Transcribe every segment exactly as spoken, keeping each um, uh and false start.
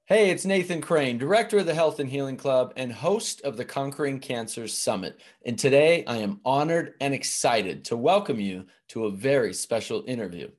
Hey, it's Nathan Crane, Director of the Health and Healing Club and host of the Conquering Cancer Summit. And today I am honored and excited to welcome you to a very special interview.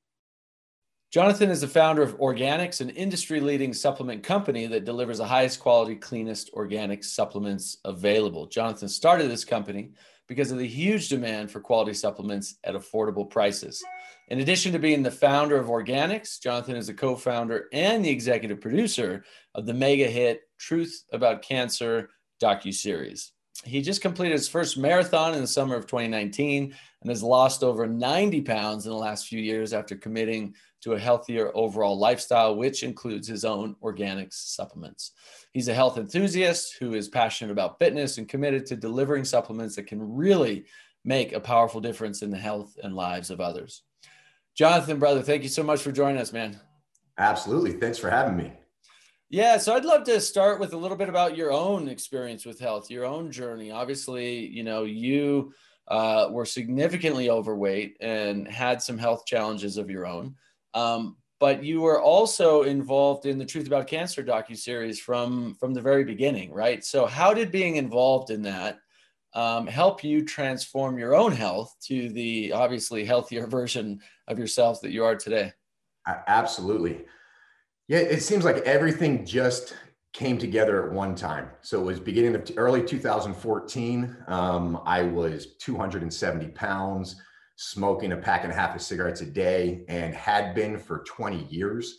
Jonathan is the founder of Organix, an industry-leading supplement company that delivers the highest quality, cleanest organic supplements available. Jonathan started this company because of the huge demand for quality supplements at affordable prices. In addition to being the founder of Organix, Jonathan is the co-founder and the executive producer of the mega hit Truth About Cancer docuseries. He just completed his first marathon in the summer of twenty nineteen and has lost over ninety pounds in the last few years after committing to a healthier overall lifestyle, which includes his own Organix supplements. He's a health enthusiast who is passionate about fitness and committed to delivering supplements that can really make a powerful difference in the health and lives of others. Jonathan, brother, thank you so much for joining us, man. Absolutely. Thanks for having me. Yeah, so I'd love to start with a little bit about your own experience with health, your own journey. Obviously, you know, you uh, were significantly overweight and had some health challenges of your own. Um, but you were also involved in the Truth About Cancer docuseries from, from the very beginning, right? So how did being involved in that um, help you transform your own health to the obviously healthier version of yourself that you are today? Absolutely. Yeah, it seems like everything just came together at one time. So it was beginning of early two thousand fourteen. Um, I was two hundred seventy pounds, smoking a pack and a half of cigarettes a day, and had been for twenty years,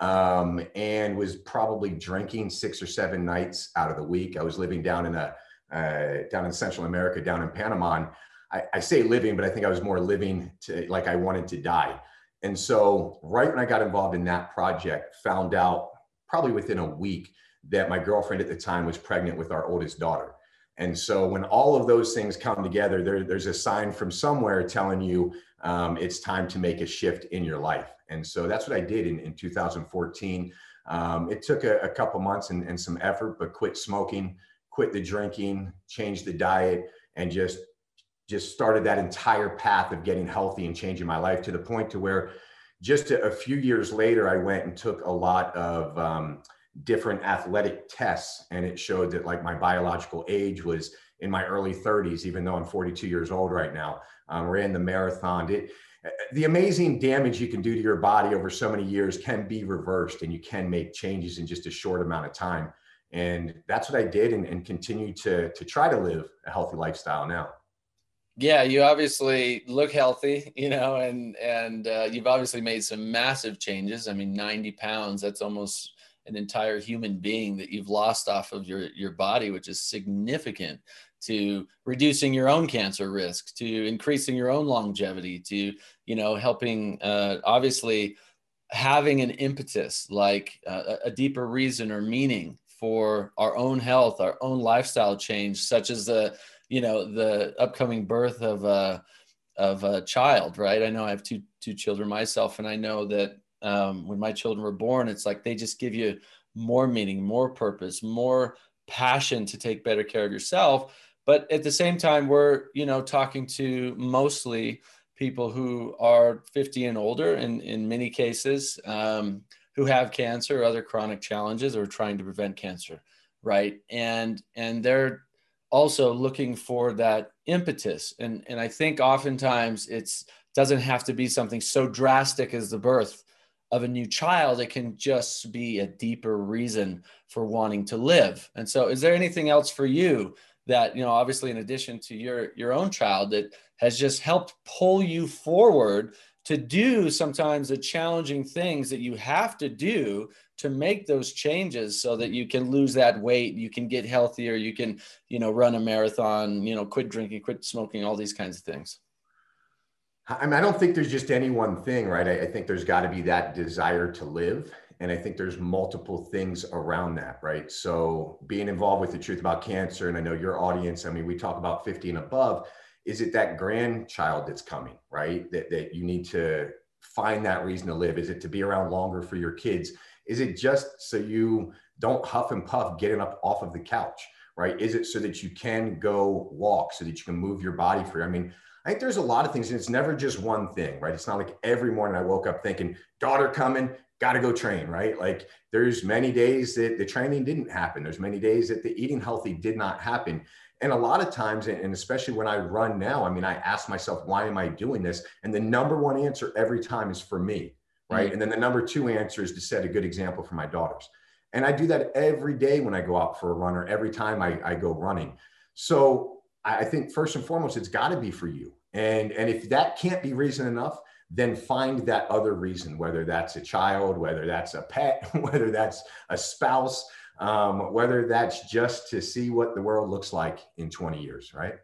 um, and was probably drinking six or seven nights out of the week. I was living down in a uh, down in Central America, down in Panama. And I, I say living, but I think I was more living to like I wanted to die. And so right when I got involved in that project, found out probably within a week that my girlfriend at the time was pregnant with our oldest daughter. And so when all of those things come together, there, there's a sign from somewhere telling you um, it's time to make a shift in your life. And so that's what I did in, in two thousand fourteen. Um, it took a, a couple months and, and some effort, but quit smoking, quit the drinking, changed the diet, and just just started that entire path of getting healthy and changing my life to the point to where just a, a few years later, I went and took a lot of um, different athletic tests, and it showed that like my biological age was in my early thirties, even though I'm forty-two years old right now. Um, ran the marathon. It, the amazing damage you can do to your body over so many years can be reversed, and you can make changes in just a short amount of time. And that's what I did, and, and continue to, to try to live a healthy lifestyle now. Yeah, you obviously look healthy, you know, and and uh, you've obviously made some massive changes. I mean, ninety pounds, that's almost an entire human being that you've lost off of your, your body, which is significant to reducing your own cancer risk, to increasing your own longevity, to, you know, helping, uh, obviously having an impetus, like uh, a deeper reason or meaning for our own health, our own lifestyle change, such as the, you know, the upcoming birth of a, of a child, right? I know I have two, two children myself, and I know that um, when my children were born, it's like they just give you more meaning, more purpose, more passion to take better care of yourself. But at the same time, we're, you know, talking to mostly people who are fifty and older, and in many cases, um, who have cancer or other chronic challenges or trying to prevent cancer, right? And and they're also looking for that impetus. And, and I think oftentimes it's doesn't have to be something so drastic as the birth of a new child. It can just be a deeper reason for wanting to live. And so is there anything else for you that, you know, obviously in addition to your, your own child, that has just helped pull you forward to do sometimes the challenging things that you have to do to make those changes so that you can lose that weight, you can get healthier, you can, you know, run a marathon, you know, quit drinking, quit smoking, all these kinds of things? I mean, I don't think there's just any one thing, right? I, I think there's got to be that desire to live. And I think there's multiple things around that, right? So being involved with the Truth About Cancer, and I know your audience, I mean, we talk about fifty and above. Is it that grandchild that's coming, right? That, that you need to find that reason to live? Is it to be around longer for your kids? Is it just so you don't huff and puff getting up off of the couch, right? Is it so that you can go walk, so that you can move your body free? I mean, I think there's a lot of things, and it's never just one thing, right? It's not like every morning I woke up thinking, daughter coming, got to go train, right? Like there's many days that the training didn't happen. There's many days that the eating healthy did not happen. And a lot of times, and especially when I run now, I mean, I ask myself, why am I doing this? And the number one answer every time is for me, right? Mm-hmm. And then the number two answer is to set a good example for my daughters. And I do that every day when I go out for a run, or every time I, I go running. So I think first and foremost, it's got to be for you. And, and if that can't be reason enough, then find that other reason, whether that's a child, whether that's a pet, whether that's a spouse, um, whether that's just to see what the world looks like in twenty years, right?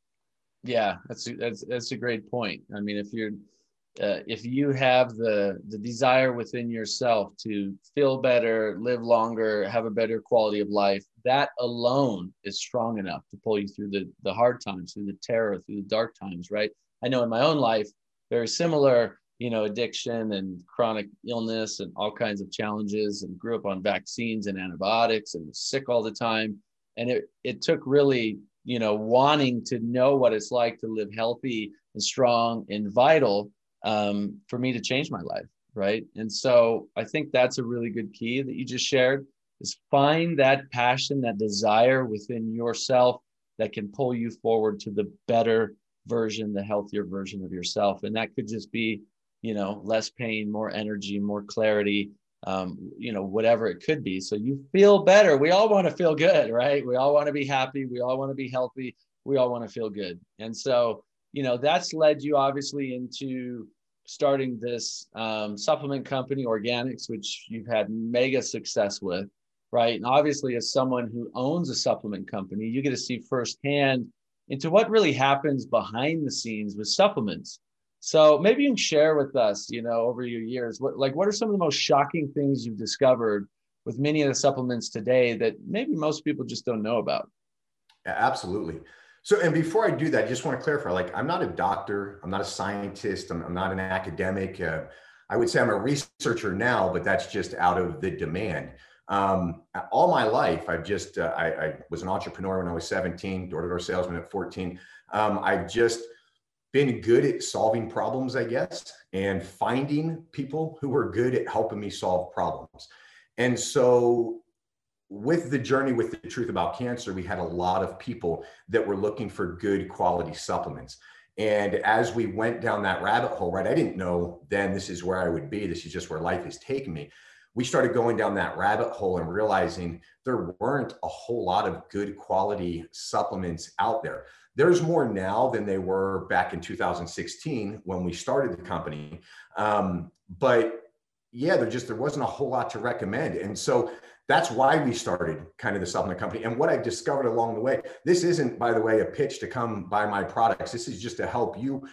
Yeah, that's a, that's that's a great point. I mean, if you're uh, if you have the the desire within yourself to feel better, live longer, have a better quality of life, that alone is strong enough to pull you through the the hard times, through the terror, through the dark times, right? I know in my own life, very similar, you know, addiction and chronic illness and all kinds of challenges, and grew up on vaccines and antibiotics and was sick all the time. And it it took really, you know, wanting to know what it's like to live healthy and strong and vital um, for me to change my life, right? And so I think that's a really good key that you just shared, is find that passion, that desire within yourself that can pull you forward to the better version, the healthier version of yourself. And that could just be, you know, less pain, more energy, more clarity, um, you know, whatever it could be. So you feel better. We all want to feel good, right? We all want to be happy. We all want to be healthy. We all want to feel good. And so, you know, that's led you obviously into starting this um, supplement company, Organix, which you've had mega success with, right? And obviously, as someone who owns a supplement company, you get to see firsthand into what really happens behind the scenes with supplements. So maybe you can share with us, you know, over your years, what like what are some of the most shocking things you've discovered with many of the supplements today that maybe most people just don't know about? Yeah, absolutely. So, and before I do that, I just want to clarify, like, I'm not a doctor, I'm not a scientist, I'm, I'm not an academic. Uh, I would say I'm a researcher now, but that's just out of the demand. Um, all my life, I've just, uh, I, I was an entrepreneur when I was seventeen, door-to-door salesman at fourteen. Um, I've just been good at solving problems, I guess, and finding people who were good at helping me solve problems. And so with the journey with the truth about cancer, we had a lot of people that were looking for good quality supplements. And as we went down that rabbit hole, right, I didn't know then this is where I would be. This is just where life has taken me. We started going down that rabbit hole and realizing there weren't a whole lot of good quality supplements out there. There's more now than they were back in two thousand sixteen when we started the company. Um, but yeah, there just, there wasn't a whole lot to recommend. And so that's why we started kind of the supplement company. And what I've discovered along the way, this isn't, by the way, a pitch to come buy my products. This is just to help you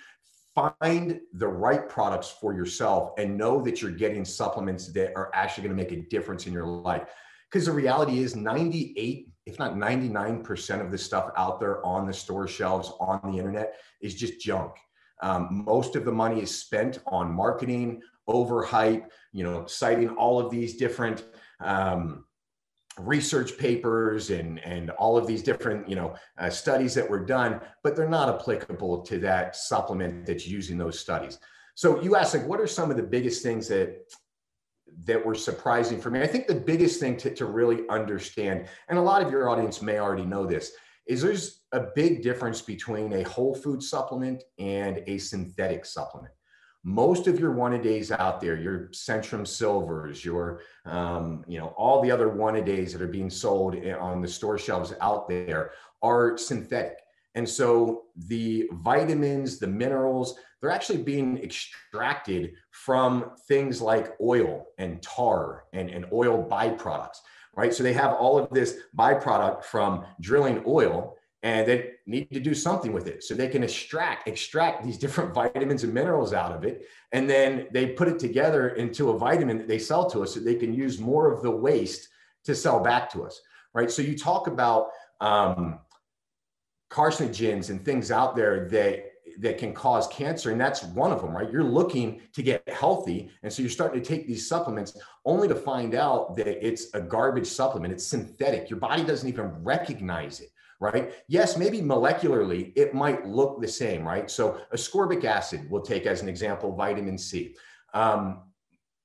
find the right products for yourself and know that you're getting supplements that are actually going to make a difference in your life. Because the reality is ninety-eight, if not ninety-nine percent of the stuff out there on the store shelves, on the internet, is just junk. Um, most of the money is spent on marketing, overhype, you know, citing all of these different um, research papers and, and all of these different, you know, uh, studies that were done, but they're not applicable to that supplement that's using those studies. So you asked, like, what are some of the biggest things that that were surprising for me? I think the biggest thing to, to really understand, and a lot of your audience may already know this, is there's a big difference between a whole food supplement and a synthetic supplement. Most of your one-a-days out there, your Centrum Silvers, your, um, you know, all the other one-a-days that are being sold on the store shelves out there are synthetic. And so the vitamins, the minerals, they're actually being extracted from things like oil and tar and, and oil byproducts, right? So they have all of this byproduct from drilling oil, and they need to do something with it. So they can extract, extract these different vitamins and minerals out of it. And then they put it together into a vitamin that they sell to us so they can use more of the waste to sell back to us, right? So you talk about um, carcinogens and things out there that, that can cause cancer. And that's one of them, right? You're looking to get healthy. And so you're starting to take these supplements only to find out that it's a garbage supplement. It's synthetic. Your body doesn't even recognize it. Right? Yes, maybe molecularly, it might look the same, right? So ascorbic acid, we'll take as an example, vitamin C. Um,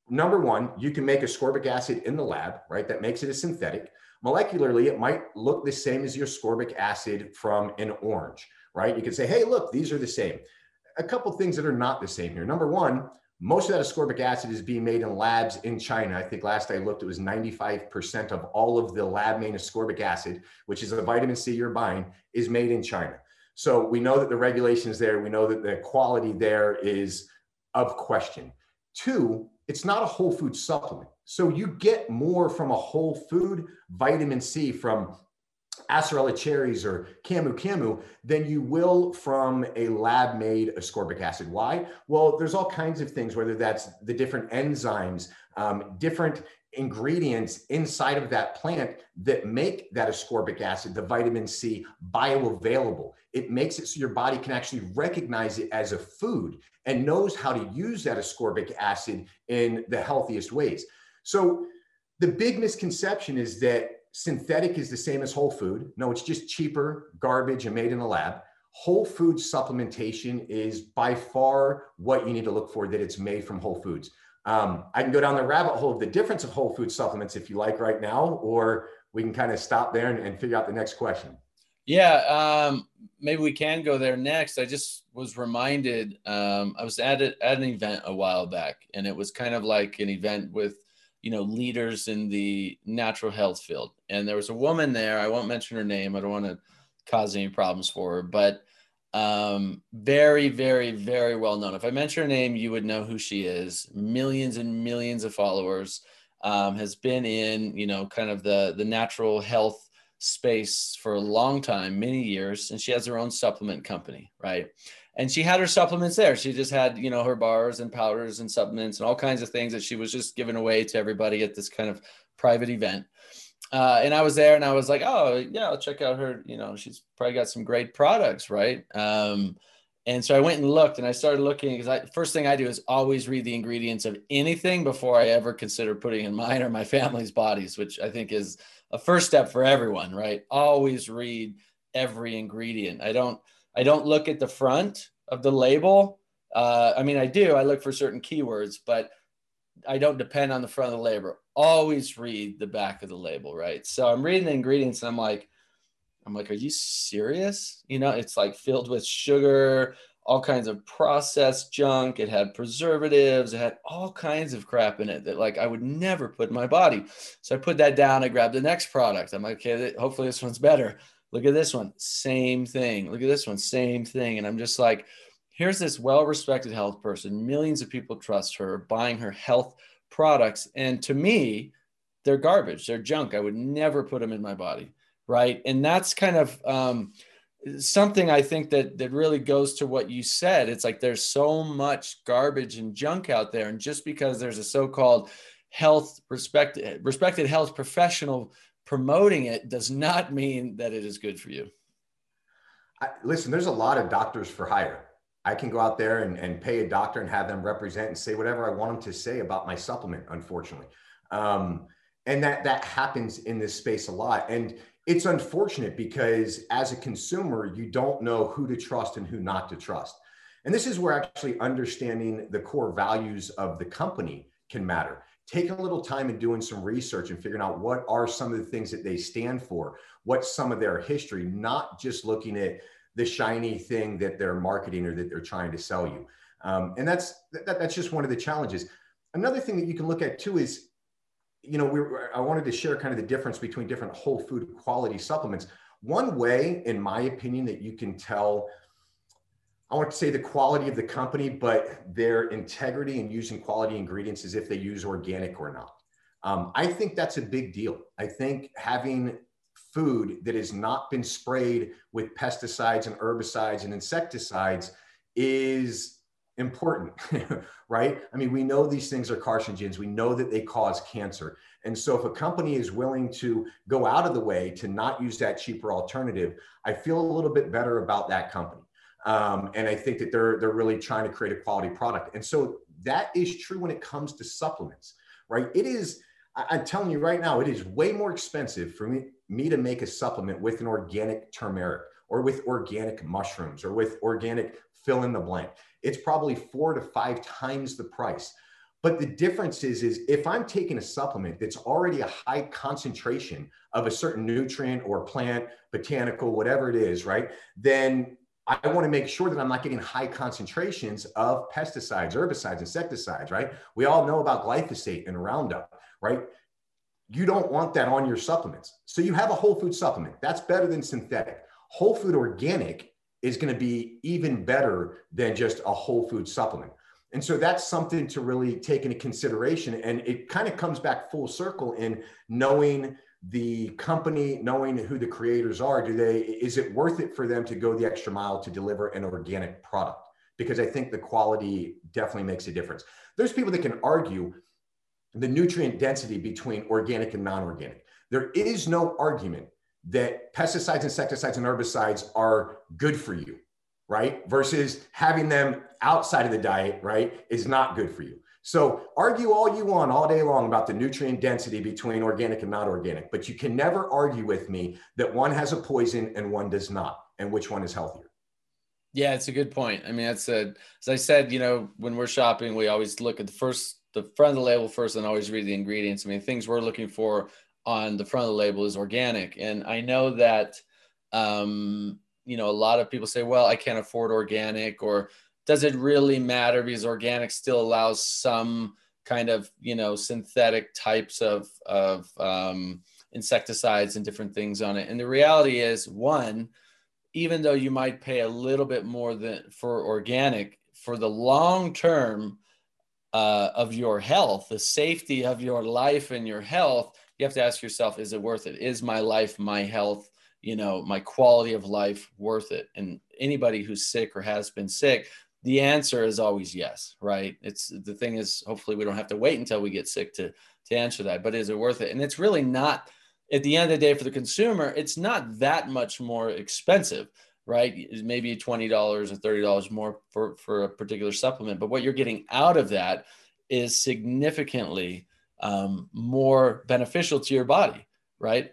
number one, you can make ascorbic acid in the lab, right? That makes it a synthetic. Molecularly, it might look the same as your ascorbic acid from an orange, right? You can say, hey, look, these are the same. A couple things that are not the same here. Number one, most of that ascorbic acid is being made in labs in China. I think last I looked, it was ninety-five percent of all of the lab-made ascorbic acid, which is a vitamin C you're buying, is made in China. So we know that the regulations there, we know that the quality there is of question. Two, it's not a whole food supplement. So you get more from a whole food vitamin C from Acerella cherries or Camu Camu than you will from a lab-made ascorbic acid. Why? Well, there's all kinds of things, whether that's the different enzymes, um, different ingredients inside of that plant that make that ascorbic acid, the vitamin C, bioavailable. It makes it so your body can actually recognize it as a food and knows how to use that ascorbic acid in the healthiest ways. So the big misconception is that synthetic is the same as whole food. No, it's just cheaper, garbage, and made in a lab. Whole food supplementation is by far what you need to look for, that it's made from whole foods. Um, I can go down the rabbit hole of the difference of whole food supplements if you like right now, or we can kind of stop there and, and figure out the next question. Yeah, um, maybe we can go there next. I just was reminded, um, I was at, a, at an event a while back, and it was kind of like an event with, you know, leaders in the natural health field. And there was a woman there. I won't mention her name. I don't want to cause any problems for her, but um, very, very, very well known. If I mention her name, you would know who she is. Millions and millions of followers, um, has been in, you know, kind of the, the natural health space for a long time, many years. And she has her own supplement company, right? And she had her supplements there. She just had, you know, her bars and powders and supplements and all kinds of things that she was just giving away to everybody at this kind of private event. Uh, and I was there and I was like, oh, yeah, I'll check out her. You know, she's probably got some great products, right? Um, and so I went and looked, and I started looking because I, first thing I do is always read the ingredients of anything before I ever consider putting in mine or my family's bodies, which I think is a first step for everyone, right? Always read every ingredient. I don't, I don't look at the front of the label. Uh, I mean, I do, I look for certain keywords, but I don't depend on the front of the label. Always read the back of the label, right? So I'm reading the ingredients and I'm like, I'm like, are you serious? You know, it's like filled with sugar, all kinds of processed junk. It had preservatives. It had all kinds of crap in it that like I would never put in my body. So I put that down. I grabbed the next product. I'm like, okay, hopefully this one's better. Look at this one. Same thing. Look at this one. Same thing. And I'm just like, here's this well-respected health person. Millions of people trust her, buying her health products. And to me, they're garbage. They're junk. I would never put them in my body. Right. And that's kind of um, something I think that that really goes to what you said. It's like there's so much garbage and junk out there. And just because there's a so-called health respected, respected health professional promoting it does not mean that it is good for you. I, listen, there's a lot of doctors for hire. I can go out there and, and pay a doctor and have them represent and say whatever I want them to say about my supplement, unfortunately. Um, and that that happens in this space a lot. And it's unfortunate because as a consumer, you don't know who to trust and who not to trust. And this is where actually understanding the core values of the company can matter. Take a little time and doing some research and figuring out what are some of the things that they stand for, what's some of their history, not just looking at the shiny thing that they're marketing or that they're trying to sell you. Um, and that's, that, that's just one of the challenges. Another thing that you can look at too is, you know, we were, I wanted to share kind of the difference between different whole food quality supplements. One way, in my opinion, that you can tell, I want to say the quality of the company, but their integrity in using quality ingredients is if they use organic or not. Um, I think that's a big deal. I think having food that has not been sprayed with pesticides and herbicides and insecticides is important, right? I mean, we know these things are carcinogens. We know that they cause cancer. And so if a company is willing to go out of the way to not use that cheaper alternative, I feel a little bit better about that company. Um, and I think that they're, they're really trying to create a quality product. And so that is true when it comes to supplements, right? It is, I'm telling you right now, it is way more expensive for me, me to make a supplement with an organic turmeric or with organic mushrooms or with organic fill in the blank. It's probably four to five times the price. But the difference is, is if I'm taking a supplement that's already a high concentration of a certain nutrient or plant, botanical, whatever it is, right? Then I want to make sure that I'm not getting high concentrations of pesticides, herbicides, insecticides, right? We all know about glyphosate and Roundup, right? You don't want that on your supplements. So you have a whole food supplement. That's better than synthetic. Whole food organic is going to be even better than just a whole food supplement. And so that's something to really take into consideration. And it kind of comes back full circle in knowing the company, knowing who the creators are. Do they, is it worth it for them to go the extra mile to deliver an organic product? Because I think the quality definitely makes a difference. There's people that can argue the nutrient density between organic and non-organic. There is no argument that pesticides, insecticides, and herbicides are good for you, right? Versus having them outside of the diet, right, is not good for you. So argue all you want all day long about the nutrient density between organic and not organic, but you can never argue with me that one has a poison and one does not, and which one is healthier. Yeah, it's a good point. I mean, that's a, as I said, you know, when we're shopping, we always look at the first, the front of the label first and always read the ingredients. I mean, things we're looking for on the front of the label is organic. And I know that, um, you know, a lot of people say, well, I can't afford organic, or does it really matter because organic still allows some kind of, you know, synthetic types of, of um, insecticides and different things on it. And the reality is, one, even though you might pay a little bit more than for organic, for the long term uh, of your health, the safety of your life and your health, you have to ask yourself, is it worth it? Is my life, my health, you know, my quality of life worth it? And anybody who's sick or has been sick, the answer is always yes, right? It's the thing is, hopefully we don't have to wait until we get sick to, to answer that, but is it worth it? And it's really not, at the end of the day, for the consumer, it's not that much more expensive, right? It's maybe twenty dollars or thirty dollars more for, for a particular supplement, but what you're getting out of that is significantly um, more beneficial to your body, right?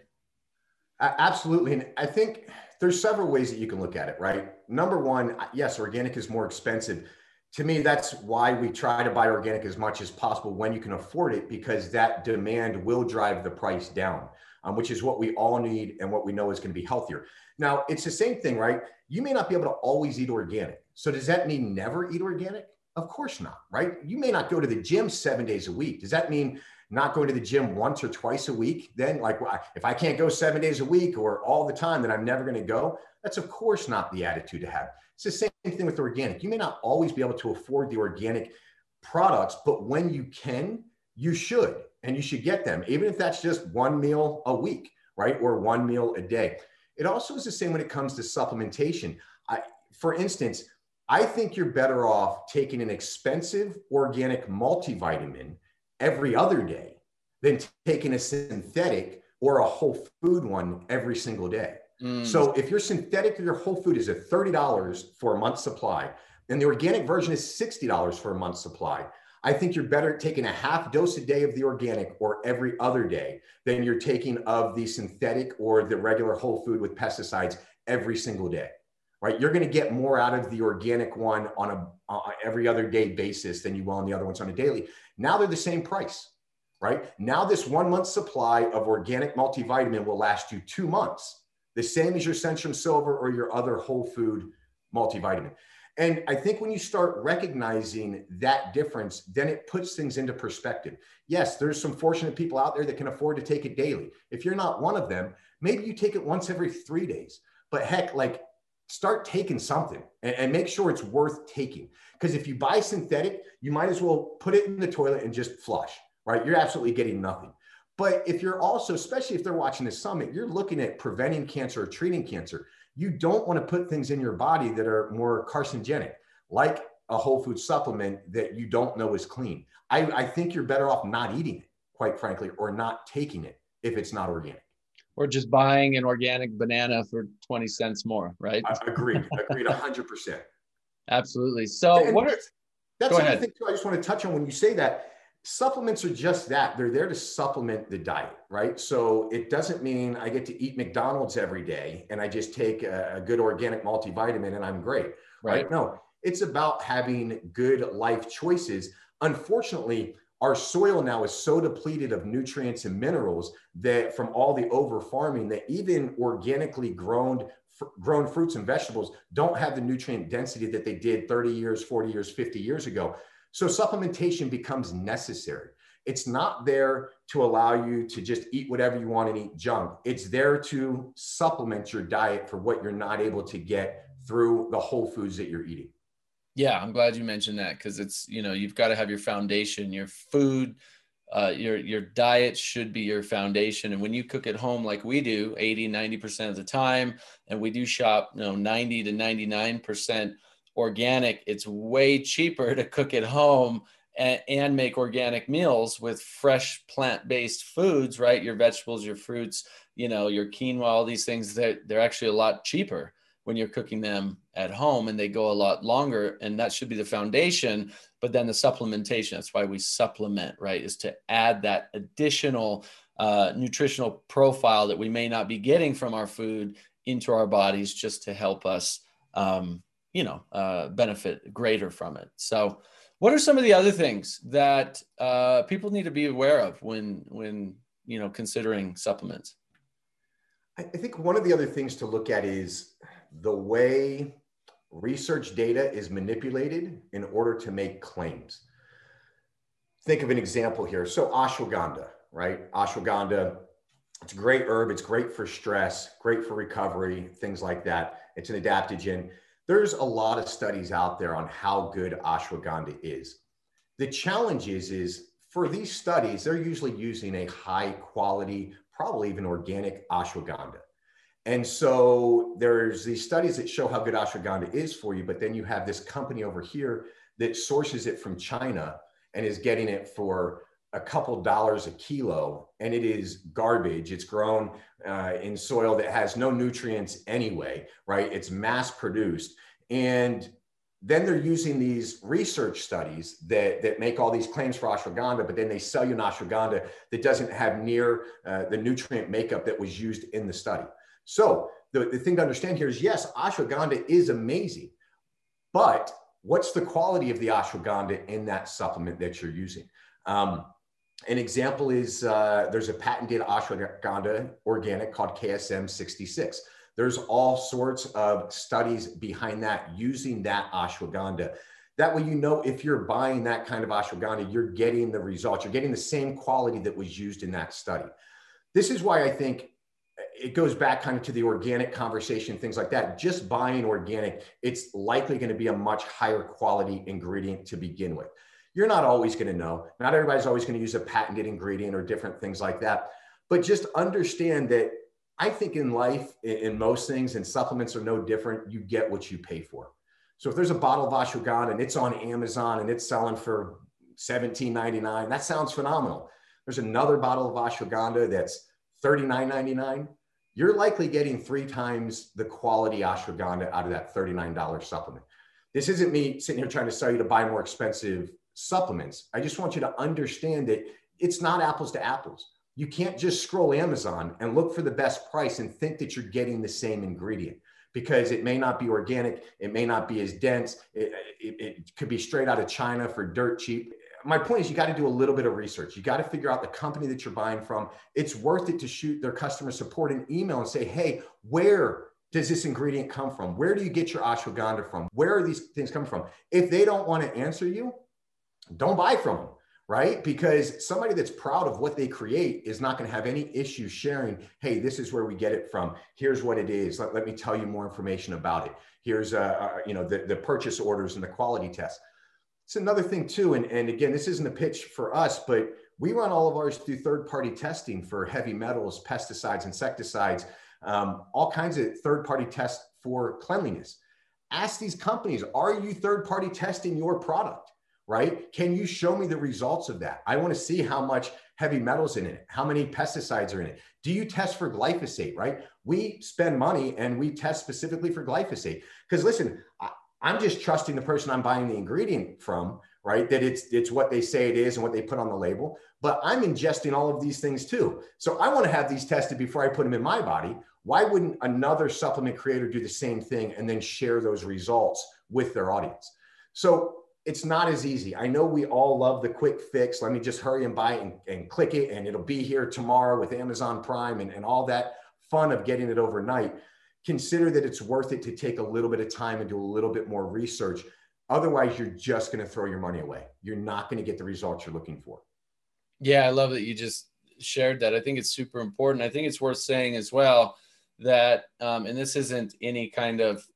Absolutely. And I think there's several ways that you can look at it, right? Number one, yes, organic is more expensive. To me, that's why we try to buy organic as much as possible when you can afford it, because that demand will drive the price down, um, which is what we all need and what we know is going to be healthier. Now, it's the same thing, right? You may not be able to always eat organic. So does that mean never eat organic? Of course not, right? You may not go to the gym seven days a week. Does that mean not going to the gym once or twice a week? Then, like, if I can't go seven days a week or all the time, then I'm never going to go. That's of course not the attitude to have. It's the same thing with organic. You may not always be able to afford the organic products, but when you can, you should, and you should get them, even if that's just one meal a week, right? Or one meal a day. It also is the same when it comes to supplementation. I, for instance, I think you're better off taking an expensive organic multivitamin every other day than taking a synthetic or a whole food one every single day. Mm. So if your synthetic or your whole food is at thirty dollars for a month's supply, and the organic version is sixty dollars for a month's supply, I think you're better taking a half dose a day of the organic or every other day than you're taking of the synthetic or the regular whole food with pesticides every single day, right? You're going to get more out of the organic one on a uh, every other day basis than you will on the other ones on a daily. Now they're the same price, right? Now this one month supply of organic multivitamin will last you two months, the same as your Centrum Silver or your other whole food multivitamin. And I think when you start recognizing that difference, then it puts things into perspective. Yes, there's some fortunate people out there that can afford to take it daily. If you're not one of them, maybe you take it once every three days. But heck, like, start taking something and, and make sure it's worth taking. Because if you buy synthetic, you might as well put it in the toilet and just flush, right? You're absolutely getting nothing. But if you're also, especially if they're watching the summit, you're looking at preventing cancer or treating cancer. You don't want to put things in your body that are more carcinogenic, like a whole food supplement that you don't know is clean. I, I think you're better off not eating it, quite frankly, or not taking it if it's not organic. Or just buying an organic banana for twenty cents more, right? I agreed, agreed one hundred percent. Absolutely. So and what are, that's go the ahead. thing too, I just want to touch on when you say that. Supplements are just that. They're there to supplement the diet, right? So it doesn't mean I get to eat McDonald's every day and I just take a, a good organic multivitamin and I'm great, right? right? No, it's about having good life choices. Unfortunately, our soil now is so depleted of nutrients and minerals that from all the over farming, that even organically grown grown fruits and vegetables don't have the nutrient density that they did thirty years, forty years, fifty years ago. So supplementation becomes necessary. It's not there to allow you to just eat whatever you want and eat junk. It's there to supplement your diet for what you're not able to get through the whole foods that you're eating. Yeah, I'm glad you mentioned that, because it's, you know, you've got to have your foundation, your food, uh, your, your diet should be your foundation. And when you cook at home, like we do eighty, ninety percent of the time, and we do shop, you know, ninety to ninety-nine percent organic, it's way cheaper to cook at home and, and make organic meals with fresh plant-based foods, right? Your vegetables, your fruits, you know, your quinoa, all these things, they're, they're actually a lot cheaper when you're cooking them at home, and they go a lot longer, and that should be the foundation. But then the supplementation, that's why we supplement, right? Is to add that additional uh, nutritional profile that we may not be getting from our food into our bodies, just to help us, um, you know, uh, benefit greater from it. So what are some of the other things that uh, people need to be aware of when, when, you know, considering supplements? I think one of the other things to look at is the way research data is manipulated in order to make claims. Think of an example here. So ashwagandha, right? Ashwagandha, it's a great herb. It's great for stress, great for recovery, things like that. It's an adaptogen. There's a lot of studies out there on how good ashwagandha is. The challenge is, is for these studies, they're usually using a high quality, probably even organic ashwagandha. And so there's these studies that show how good ashwagandha is for you, but then you have this company over here that sources it from China and is getting it for a couple dollars a kilo, and it is garbage. It's grown uh, in soil that has no nutrients anyway, right? It's mass produced. And then they're using these research studies that, that make all these claims for ashwagandha, but then they sell you an ashwagandha that doesn't have near uh, the nutrient makeup that was used in the study. So the, the thing to understand here is, yes, ashwagandha is amazing, but what's the quality of the ashwagandha in that supplement that you're using? Um, an example is uh, there's a patented ashwagandha organic called K S M sixty-six. There's all sorts of studies behind that using that ashwagandha. That way, you know, if you're buying that kind of ashwagandha, you're getting the results. You're getting the same quality that was used in that study. This is why I think it goes back kind of to the organic conversation, things like that. Just buying organic, it's likely going to be a much higher quality ingredient to begin with. You're not always going to know. Not everybody's always going to use a patented ingredient or different things like that. But just understand that I think in life, in most things, and supplements are no different, you get what you pay for. So if there's a bottle of ashwagandha and it's on Amazon and it's selling for seventeen ninety-nine, that sounds phenomenal. There's another bottle of ashwagandha that's thirty-nine ninety-nine. You're likely getting three times the quality ashwagandha out of that thirty-nine dollar supplement. This isn't me sitting here trying to sell you to buy more expensive supplements. I just want you to understand that it's not apples to apples. You can't just scroll Amazon and look for the best price and think that you're getting the same ingredient, because it may not be organic. It may not be as dense. It, it, it could be straight out of China for dirt cheap. My point is, you got to do a little bit of research. You got to figure out the company that you're buying from. It's worth it to shoot their customer support an email and say, hey, where does this ingredient come from? Where do you get your ashwagandha from? Where are these things coming from? If they don't want to answer you, don't buy from them, right? Because somebody that's proud of what they create is not going to have any issue sharing, hey, this is where we get it from. Here's what it is. Let, let me tell you more information about it. Here's uh, uh, you know, the, the purchase orders and the quality tests. It's another thing too, and, and again, this isn't a pitch for us, but we run all of ours through third-party testing for heavy metals, pesticides, insecticides, um, all kinds of third-party tests for cleanliness. Ask these companies, are you third-party testing your product, right? Can you show me the results of that? I want to see how much heavy metals in it, how many pesticides are in it. Do you test for glyphosate, right? We spend money and we test specifically for glyphosate. Because listen, I, I'm just trusting the person I'm buying the ingredient from, right? That it's, it's what they say it is and what they put on the label, but I'm ingesting all of these things too. So I want to have these tested before I put them in my body. Why wouldn't another supplement creator do the same thing and then share those results with their audience? So it's not as easy. I know we all love the quick fix. Let me just hurry and buy it and, and click it, and it'll be here tomorrow with Amazon Prime and, and all that fun of getting it overnight. Consider that it's worth it to take a little bit of time and do a little bit more research. Otherwise, you're just going to throw your money away. You're not going to get the results you're looking for. Yeah, I love that you just shared that. I think it's super important. I think it's worth saying as well that, um, and this isn't any kind of,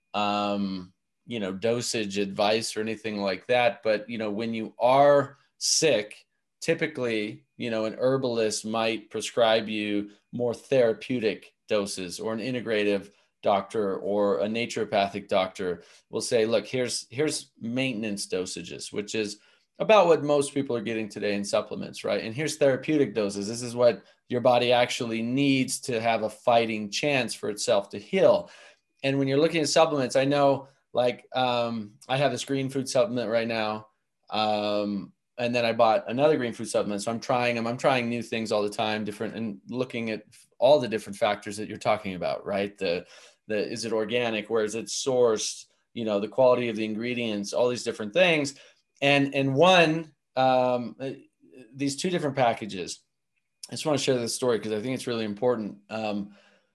um, you know, dosage advice or anything like that, but, you know, when you are sick, typically, you know, an herbalist might prescribe you more therapeutic doses, or an integrative doctor or a naturopathic doctor will say, look, here's, here's maintenance dosages, which is about what most people are getting today in supplements, right? And here's therapeutic doses. This is what your body actually needs to have a fighting chance for itself to heal. And when you're looking at supplements, I know, like, um, I have this green food supplement right now. Um, and then I bought another green food supplement. So I'm trying them. I'm trying new things all the time, different, and looking at all the different factors that you're talking about, right? The, the, is it organic? Where is it sourced? You know, the quality of the ingredients, all these different things. And, and one, um, these two different packages, I just want to share this story because I think it's really important. Um,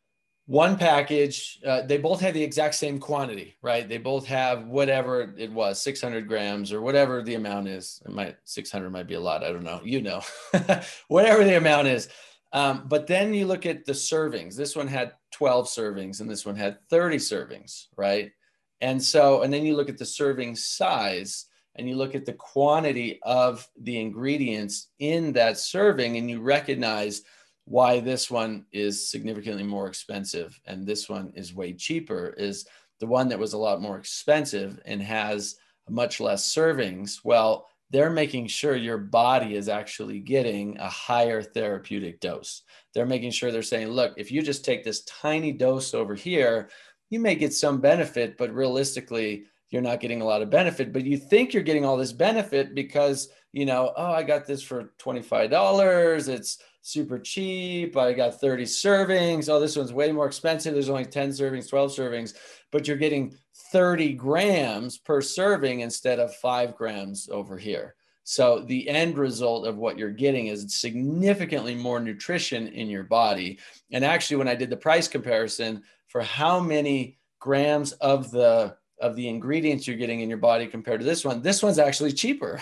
one package, uh, they both have the exact same quantity, right? They both have whatever it was, six hundred grams or whatever the amount is. It might, six hundred might be a lot. I don't know. You know, whatever the amount is. Um, but then you look at the servings. This one had twelve servings and this one had thirty servings, right? And so, and then you look at the serving size and you look at the quantity of the ingredients in that serving, and you recognize why this one is significantly more expensive and this one is way cheaper. Is the one that was a lot more expensive and has much less servings. Well, they're making sure your body is actually getting a higher therapeutic dose. They're making sure they're saying, look, if you just take this tiny dose over here, you may get some benefit, but realistically, you're not getting a lot of benefit. But you think you're getting all this benefit because, you know, oh, I got this for twenty-five dollars. It's super cheap. I got thirty servings. Oh, this one's way more expensive. There's only ten servings, twelve servings, but you're getting thirty grams per serving instead of five grams over here. So the end result of what you're getting is significantly more nutrition in your body. And actually, when I did the price comparison for how many grams of the of the ingredients you're getting in your body compared to this one, this one's actually cheaper.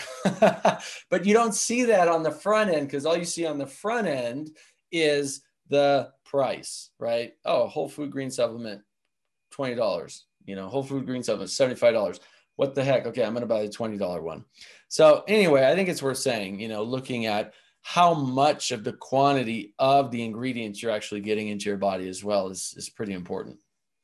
But you don't see that on the front end, because all you see on the front end is the price, right? Oh, whole food green supplement, twenty dollars. You know, whole food green supplement, seventy-five dollars. What the heck? Okay, I'm going to buy the twenty dollar one. So anyway, I think it's worth saying, you know, looking at how much of the quantity of the ingredients you're actually getting into your body as well is, is pretty important.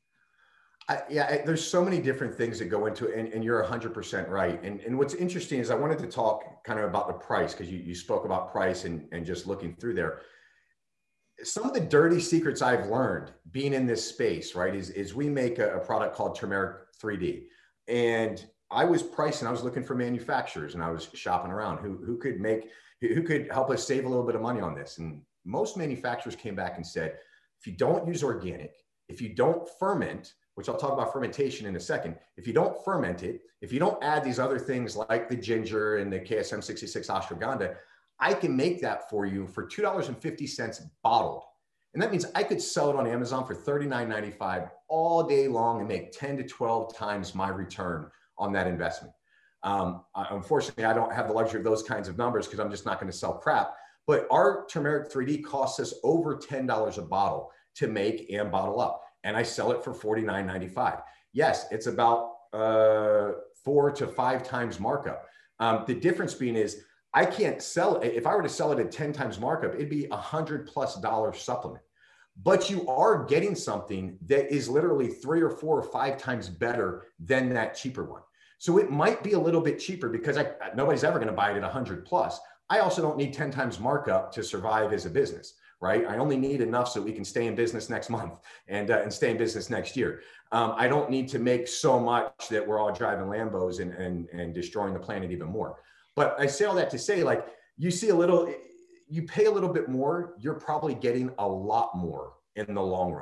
I, yeah, I, there's so many different things that go into it, and, and you're one hundred percent right. And, and what's interesting is I wanted to talk kind of about the price, because you, you spoke about price and, and just looking through there. Some of the dirty secrets I've learned being in this space, right, is, is we make a, a product called Turmeric three D. And I was pricing, I was looking for manufacturers, and I was shopping around who, who could make, who could help us save a little bit of money on this. And most manufacturers came back and said, if you don't use organic, if you don't ferment, which I'll talk about fermentation in a second. If you don't ferment it, if you don't add these other things like the ginger and the K S M sixty-six ashwagandha, I can make that for you for two dollars and fifty cents bottled. And that means I could sell it on Amazon for thirty-nine ninety-five all day long and make ten to twelve times my return on that investment. Um, unfortunately, I don't have the luxury of those kinds of numbers because I'm just not going to sell crap. But our Turmeric three D costs us over ten dollars a bottle to make and bottle up. And I sell it for forty-nine ninety-five. Yes, it's about uh, four to five times markup. Um, the difference being is I can't sell it. If I were to sell it at ten times markup, it'd be a hundred plus dollar supplement. But you are getting something that is literally three or four or five times better than that cheaper one. So it might be a little bit cheaper because I, nobody's ever going to buy it at one hundred plus. I also don't need ten times markup to survive as a business. Right? I only need enough so we can stay in business next month and, uh, and stay in business next year. Um, I don't need to make so much that we're all driving Lambos and, and, and destroying the planet even more. But I say all that to say, like, you see a little, you pay a little bit more, you're probably getting a lot more in the long run.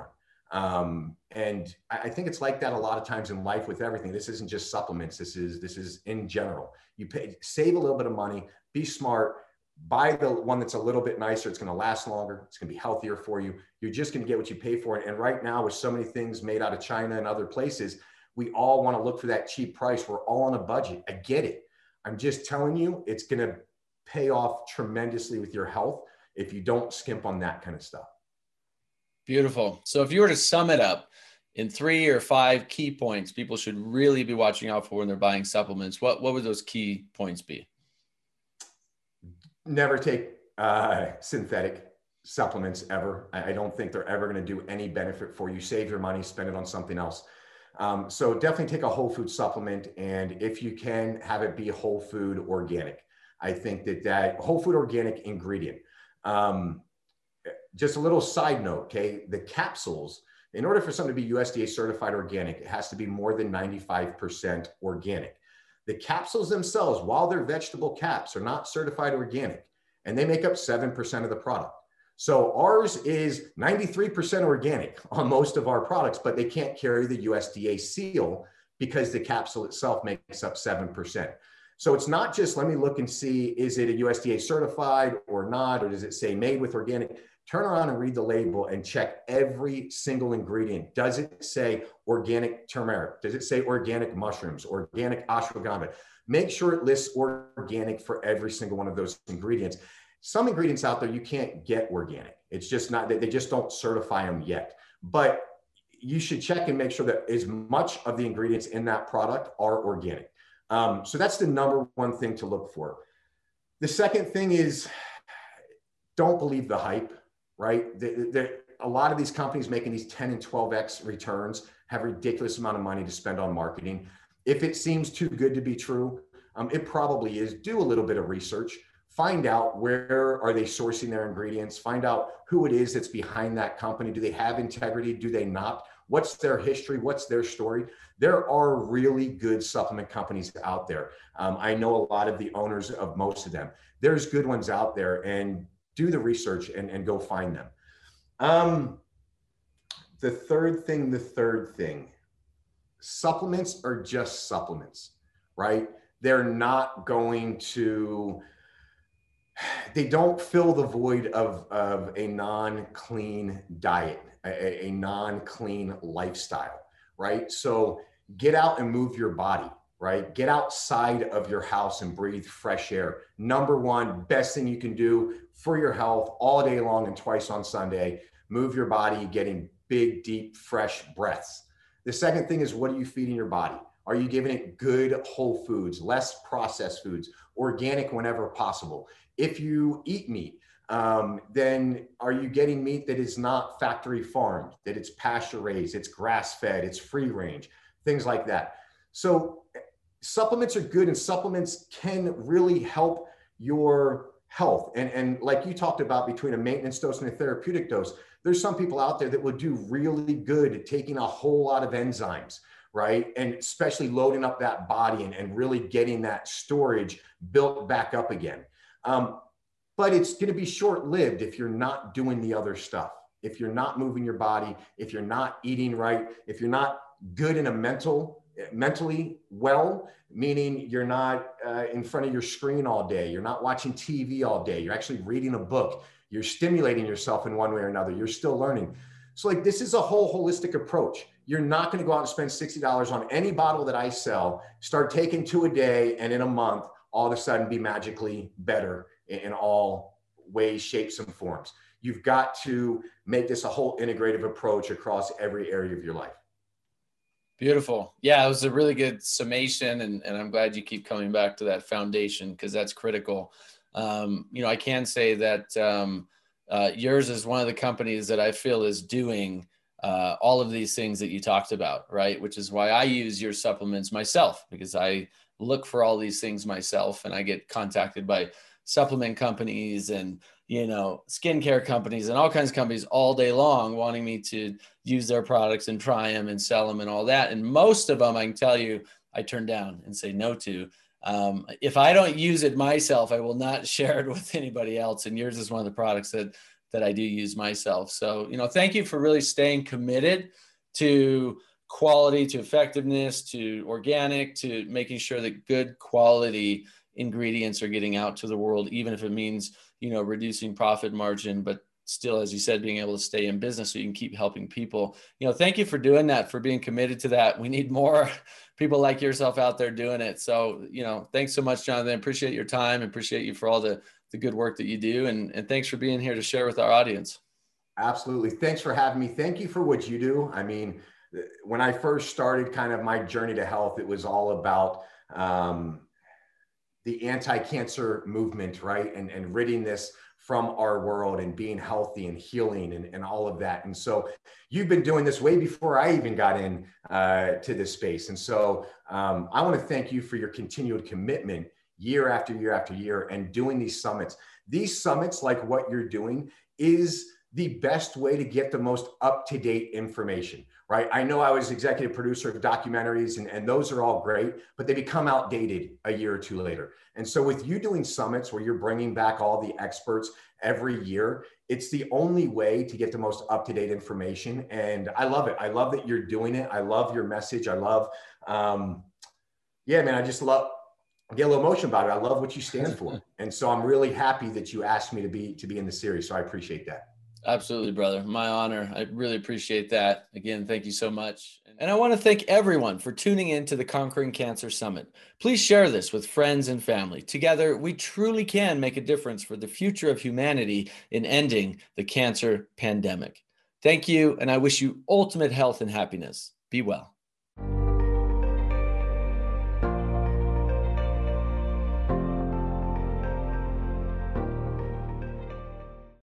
Um, and I I think it's like that a lot of times in life with everything. This isn't just supplements. This is, this is in general. You pay, save a little bit of money, be smart, buy the one that's a little bit nicer. It's going to last longer. It's going to be healthier for you. You're just going to get what you pay for. And right now, with so many things made out of China and other places, we all want to look for that cheap price. We're all on a budget. I get it. I'm just telling you, it's going to pay off tremendously with your health if you don't skimp on that kind of stuff. Beautiful. So if you were to sum it up in three or five key points people should really be watching out for when they're buying supplements, what, what would those key points be? Never take uh, synthetic supplements ever. I, I don't think they're ever going to do any benefit for you. Save your money, spend it on something else. Um, so definitely take a whole food supplement. And if you can, have it be whole food organic. I think that that whole food organic ingredient. Um, just a little side note, okay? The capsules, in order for something to be U S D A certified organic, it has to be more than ninety-five percent organic. The capsules themselves, while they're vegetable caps, are not certified organic, and they make up seven percent of the product. So ours is ninety-three percent organic on most of our products, but they can't carry the U S D A seal because the capsule itself makes up seven percent. So it's not just, let me look and see, is it a U S D A certified or not, or does it say made with organic? Turn around and read the label and check every single ingredient. Does it say organic turmeric? Does it say organic mushrooms, organic ashwagandha? Make sure it lists organic for every single one of those ingredients. Some ingredients out there you can't get organic. It's just not, they just don't certify them yet. But you should check and make sure that as much of the ingredients in that product are organic. Um, so that's the number one thing to look for. The second thing is, don't believe the hype, right? The, the, a lot of these companies making these ten and twelve X returns have a ridiculous amount of money to spend on marketing. If it seems too good to be true, um, it probably is. Do a little bit of research. Find out where are they sourcing their ingredients. Find out who it is that's behind that company. Do they have integrity? Do they not? What's their history? What's their story? There are really good supplement companies out there. Um, I know a lot of the owners of most of them. There's good ones out there, and do the research and, and go find them. Um, the third thing, the third thing, supplements are just supplements, right? They're not going to, they don't fill the void of, of a non-clean diet, a, a non-clean lifestyle, right? So get out and move your body, right? Get outside of your house and breathe fresh air. Number one, best thing you can do for your health all day long and twice on Sunday, move your body, getting big, deep, fresh breaths. The second thing is, what are you feeding your body? Are you giving it good whole foods, less processed foods, organic whenever possible? If you eat meat, um, then are you getting meat that is not factory farmed, that it's pasture raised, it's grass fed, it's free range, things like that. So supplements are good, and supplements can really help your health. And, and like you talked about, between a maintenance dose and a therapeutic dose, there's some people out there that would do really good at taking a whole lot of enzymes, right? And especially loading up that body and, and really getting that storage built back up again. Um, but it's going to be short-lived if you're not doing the other stuff. If you're not moving your body, if you're not eating right, if you're not good in a mental, mentally well, meaning you're not uh, in front of your screen all day, you're not watching T V all day, you're actually reading a book, you're stimulating yourself in one way or another, you're still learning. So like, this is a whole holistic approach. You're not going to go out and spend sixty dollars on any bottle that I sell, start taking two a day, and in a month, all of a sudden be magically better in, in all ways, shapes, and forms. You've got to make this a whole integrative approach across every area of your life. Beautiful. Yeah, it was a really good summation, and, and I'm glad you keep coming back to that foundation, because that's critical. Um, you know, I can say that um, uh, yours is one of the companies that I feel is doing uh, all of these things that you talked about, right? Which is why I use your supplements myself, because I look for all these things myself, and I get contacted by supplement companies and, you know, skincare companies and all kinds of companies all day long wanting me to use their products and try them and sell them and all that. And most of them, I can tell you, I turn down and say no to. Um, if I don't use it myself, I will not share it with anybody else. And yours is one of the products that, that I do use myself. So, you know, thank you for really staying committed to quality, to effectiveness, to organic, to making sure that good quality ingredients are getting out to the world, even if it means, you know, reducing profit margin, but still, as you said, being able to stay in business so you can keep helping people. You know, thank you for doing that, for being committed to that. We need more people like yourself out there doing it. So, you know, thanks so much, Jonathan. Appreciate your time. Appreciate you for all the, the good work that you do. And, and thanks for being here to share with our audience. Absolutely. Thanks for having me. Thank you for what you do. I mean, when I first started kind of my journey to health, it was all about um, the anti-cancer movement, right? And, and ridding this from our world and being healthy and healing and, and all of that. And so you've been doing this way before I even got in uh, to this space. And so um, I want to thank you for your continued commitment year after year after year and doing these summits. These summits, like what you're doing, is the best way to get the most up-to-date information, right? I know I was executive producer of documentaries and, and those are all great, but they become outdated a year or two later. And so with you doing summits where you're bringing back all the experts every year, it's the only way to get the most up-to-date information. And I love it. I love that you're doing it. I love your message. I love, um, yeah, man, I just love, I get a little emotional about it. I love what you stand for. And so I'm really happy that you asked me to be, to be in the series. So I appreciate that. Absolutely, brother. My honor. I really appreciate that. Again, thank you so much. And I want to thank everyone for tuning in to the Conquering Cancer Summit. Please share this with friends and family. Together, we truly can make a difference for the future of humanity in ending the cancer pandemic. Thank you, and I wish you ultimate health and happiness. Be well.